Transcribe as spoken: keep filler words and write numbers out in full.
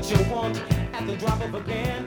what you want at the drop of a pen.